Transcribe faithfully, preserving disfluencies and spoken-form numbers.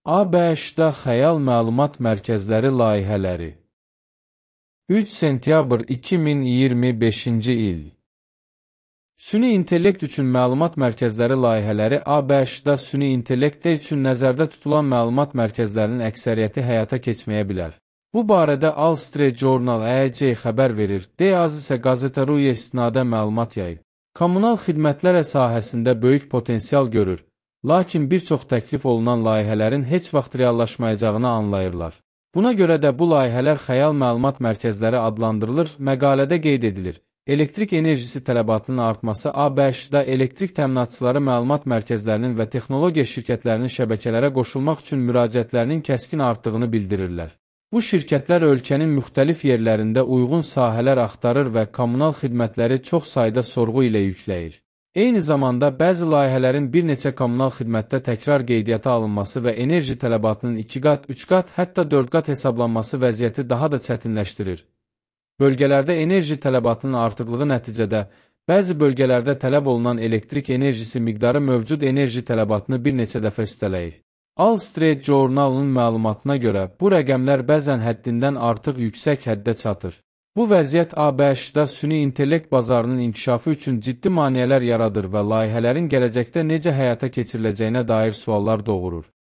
ABŞ-da xəyal məlumat mərkəzləri layihələri. üç sentyabr iki min iyirmi beşinci il. Süni intellekt üçün məlumat mərkəzləri layihələri ABŞ-da süni intellekt üçün nəzərdə tutulan məlumat mərkəzlərinin əksəriyyəti həyata keçməyə bilər. Bu barədə Wall Street Journal E C xəbər verir, D-az isə Gazeta.ru-ya istinadə məlumat yayıb. Kommunal xidmətlər sahəsində böyük potensial görür, lakin bir çox təklif olunan layihələrin heç vaxt reallaşmayacağını anlayırlar. Buna görə də bu layihələr xəyal məlumat mərkəzləri adlandırılır, məqalədə qeyd edilir. Elektrik enerjisi tələbatının artması ABŞ-da elektrik təminatçıları məlumat mərkəzlərinin və texnologiya şirkətlərinin şəbəkələrə qoşulmaq üçün müraciətlərinin kəskin artdığını bildirirlər. Bu şirkətlər ölkənin müxtəlif yerlərində uyğun sahələr axtarır və kommunal xidmətləri çox sayda sorğu ilə yükləyir. Eyni zamanda bəzi layihələrin bir neçə kommunal xidmətdə təkrar qeydiyyata alınması və enerji tələbatının iki qat, üç qat, hətta dörd qat hesablanması vəziyyəti daha da çətinləşdirir. Bölgələrdə enerji tələbatının artıqlığı nəticədə bəzi bölgələrdə tələb olunan elektrik enerjisi miqdarı mövcud enerji tələbatını bir neçə dəfə üstələyir. Wall Street Journal-ın məlumatına görə bu rəqəmlər bəzən həddindən artıq yüksək həddə çatır. Bu vəziyyət ABŞ-da süni intellekt bazarının inkişafı üçün ciddi maneələr yaradır və layihələrin gələcəkdə necə həyata keçiriləcəyinə dair suallar doğurur.